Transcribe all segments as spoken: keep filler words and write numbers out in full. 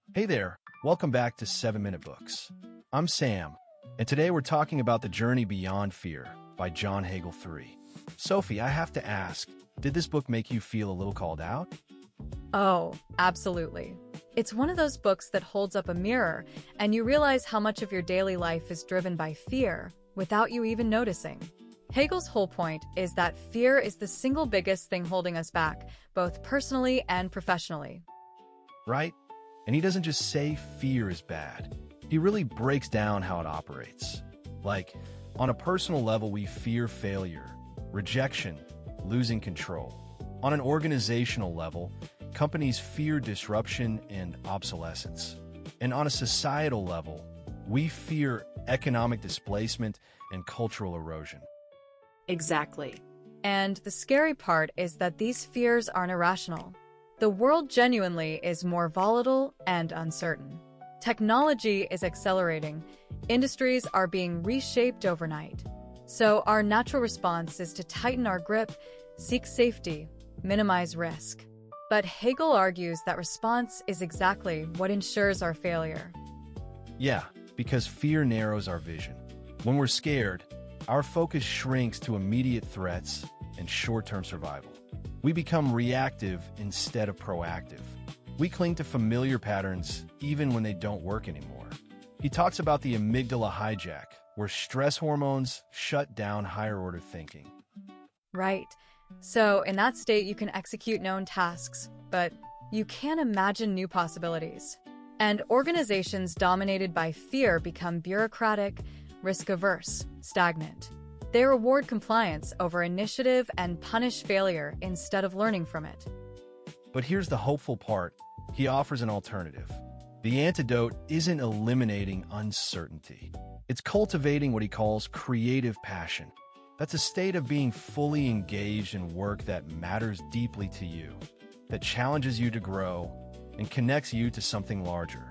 Hey there, welcome back to seven Minute Books. I'm Sam, and today we're talking about The Journey Beyond Fear by John Hagel the third. Sophie, I have to ask, did this book make you feel a little called out? Oh, absolutely. It's one of those books that holds up a mirror, and you realize how much of your daily life is driven by fear without you even noticing. Hegel's whole point is that fear is the single biggest thing holding us back, both personally and professionally. Right? And he doesn't just say fear is bad. He really breaks down how it operates. Like, on a personal level, we fear failure, rejection, losing control. On an organizational level, companies fear disruption and obsolescence. And on a societal level, we fear economic displacement and cultural erosion. Exactly. And the scary part is that these fears aren't irrational. The world genuinely is more volatile and uncertain. Technology is accelerating. Industries are being reshaped overnight. So our natural response is to tighten our grip, seek safety, minimize risk. But Hegel argues that response is exactly what ensures our failure. Yeah, because fear narrows our vision. When we're scared, our focus shrinks to immediate threats and short-term survival. We become reactive instead of proactive. We cling to familiar patterns even when they don't work anymore. He talks about the amygdala hijack, where stress hormones shut down higher-order thinking. Right. So in that state, you can execute known tasks, but you can't imagine new possibilities. And organizations dominated by fear become bureaucratic, risk-averse, stagnant. They reward compliance over initiative and punish failure instead of learning from it. But here's the hopeful part. He offers an alternative. The antidote isn't eliminating uncertainty. It's cultivating what he calls creative passion. That's a state of being fully engaged in work that matters deeply to you, that challenges you to grow, and connects you to something larger.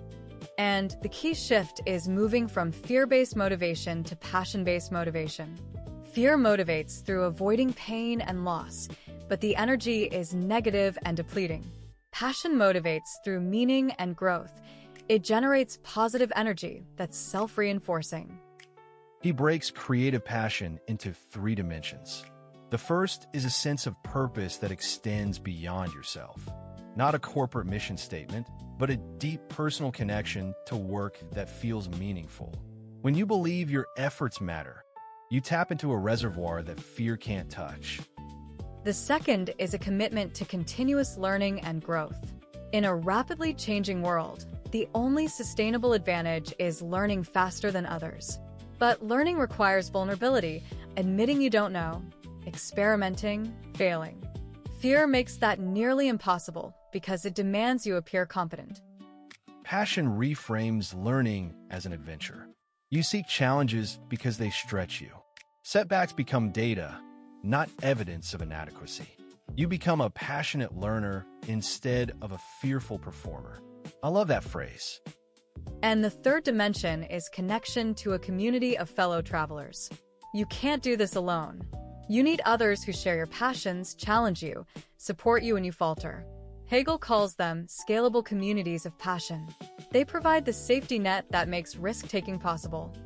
And the key shift is moving from fear-based motivation to passion-based motivation. Fear motivates through avoiding pain and loss, but the energy is negative and depleting. Passion motivates through meaning and growth. It generates positive energy that's self-reinforcing. He breaks creative passion into three dimensions. The first is a sense of purpose that extends beyond yourself. Not a corporate mission statement, but a deep personal connection to work that feels meaningful. When you believe your efforts matter, you tap into a reservoir that fear can't touch. The second is a commitment to continuous learning and growth. In a rapidly changing world, the only sustainable advantage is learning faster than others. But learning requires vulnerability, admitting you don't know, experimenting, failing. Fear makes that nearly impossible because it demands you appear competent. Passion reframes learning as an adventure. You seek challenges because they stretch you. Setbacks become data, not evidence of inadequacy. You become a passionate learner instead of a fearful performer. I love that phrase. And the third dimension is connection to a community of fellow travelers. You can't do this alone. You need others who share your passions, challenge you, support you when you falter. Hegel calls them scalable communities of passion. They provide the safety net that makes risk-taking possible.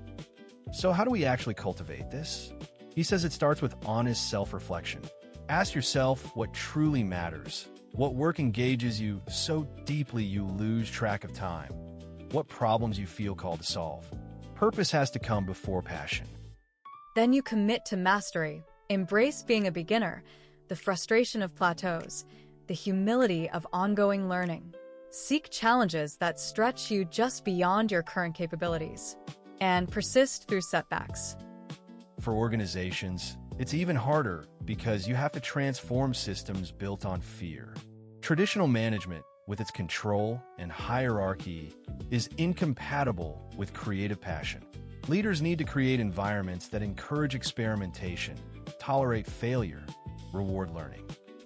So how do we actually cultivate this? He says it starts with honest self-reflection. Ask yourself what truly matters. What work engages you so deeply you lose track of time? What problems you feel called to solve? Purpose has to come before passion. Then you commit to mastery. Embrace being a beginner, the frustration of plateaus, the humility of ongoing learning. Seek challenges that stretch you just beyond your current capabilities, and persist through setbacks. For organizations, it's even harder because you have to transform systems built on fear. Traditional management, with its control and hierarchy, is incompatible with creative passion. Leaders need to create environments that encourage experimentation, tolerate failure, reward learning.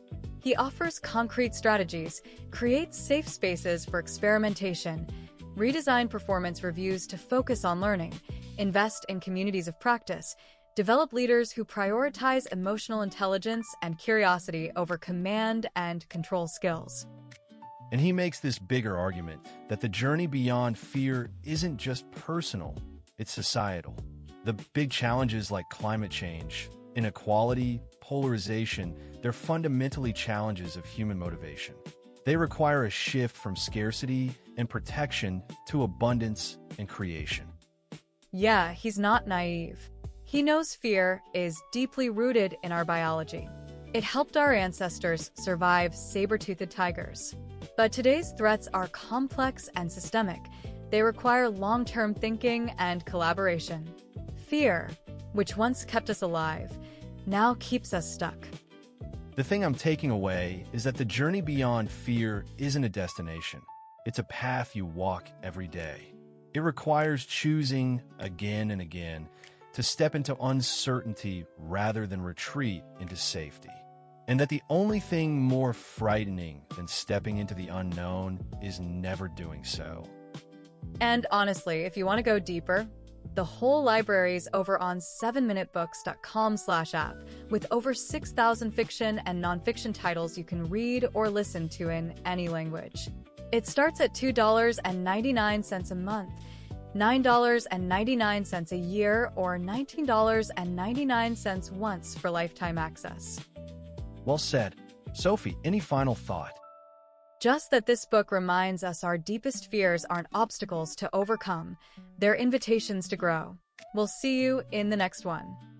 He offers concrete strategies, creates safe spaces for experimentation, redesign performance reviews to focus on learning, invest in communities of practice, develop leaders who prioritize emotional intelligence and curiosity over command and control skills. And he makes this bigger argument that the journey beyond fear isn't just personal, it's societal. The big challenges like climate change, inequality, polarization, they're fundamentally challenges of human motivation. They require a shift from scarcity and protection to abundance and creation. Yeah, he's not naive. He knows fear is deeply rooted in our biology. It helped our ancestors survive saber-toothed tigers. But today's threats are complex and systemic. They require long-term thinking and collaboration. Fear, which once kept us alive, now keeps us stuck. The thing I'm taking away is that the journey beyond fear isn't a destination. It's a path you walk every day. It requires choosing again and again to step into uncertainty rather than retreat into safety. And that the only thing more frightening than stepping into the unknown is never doing so. And honestly, if you want to go deeper, the whole library is over on seven minute books dot com slash app with over six thousand fiction and nonfiction titles you can read or listen to in any language. It starts at two dollars and ninety-nine cents a month, nine dollars and ninety-nine cents a year, or nineteen dollars and ninety-nine cents once for lifetime access. Well said. Sophie, any final thought? Just that this book reminds us our deepest fears aren't obstacles to overcome, they're invitations to grow. We'll see you in the next one.